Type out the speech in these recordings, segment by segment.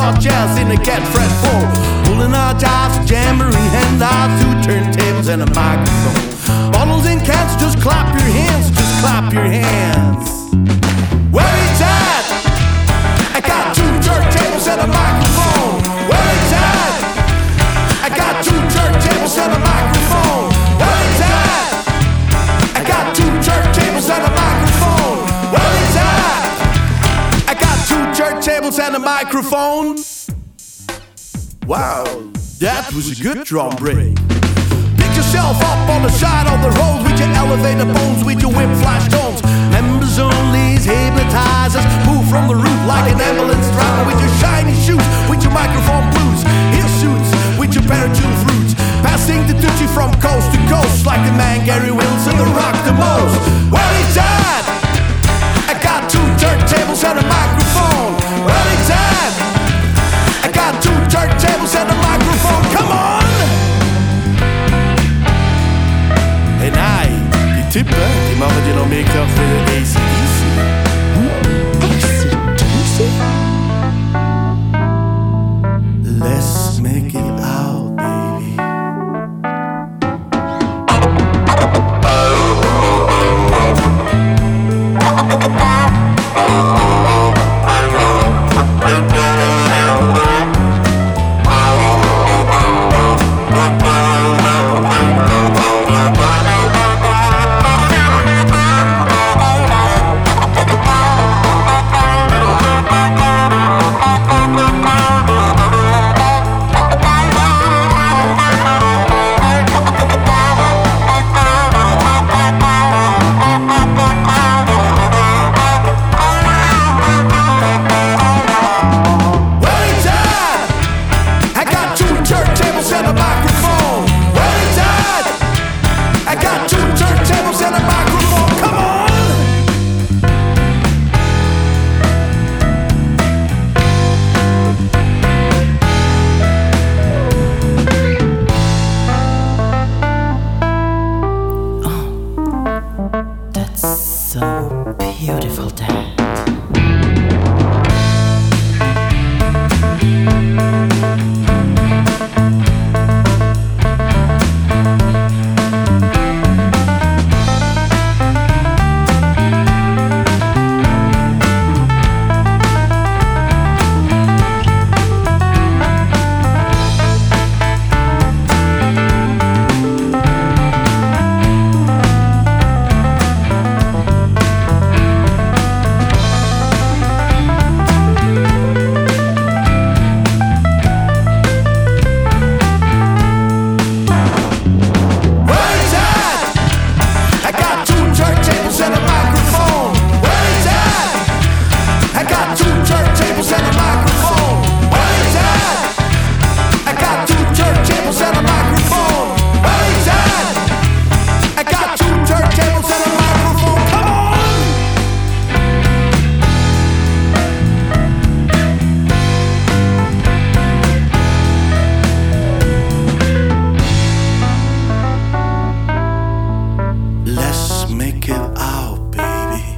guitars, jazz in a get fretful, pulling our jobs, jamboree, handouts, two turntables and a microphone. Bottles and cans, just clap your hands, just clap your hands. Where it's at? I got two turntables and a microphone. Where it's at? I got two turntables and a microphone. Where it's at? I got two turntables and a microphone. Where it's at? I got two turntables and a microphone. Wow, that was a good drum break. Pick yourself up on the side of the road with your elevator bones, with your whip flash tones. Members only, hypnotizers, move from the roof like an ambulance driver with your shiny shoes, with your microphone blues, heel suits, with your parachute fruits. Passing the duty from coast to coast like the man Gary Wilson, the rock the most. Where it's at? I got two turntables and a microphone. Where it's at? I got two turntables and a microphone. Come on! Hey, nee, die typen, die machen dir nog meer kracht voor de AC/DC. AC/DC? Let's make it out, baby. So beautiful, Dad. Make it out, baby.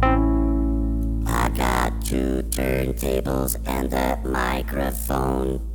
I got two turntables and a microphone.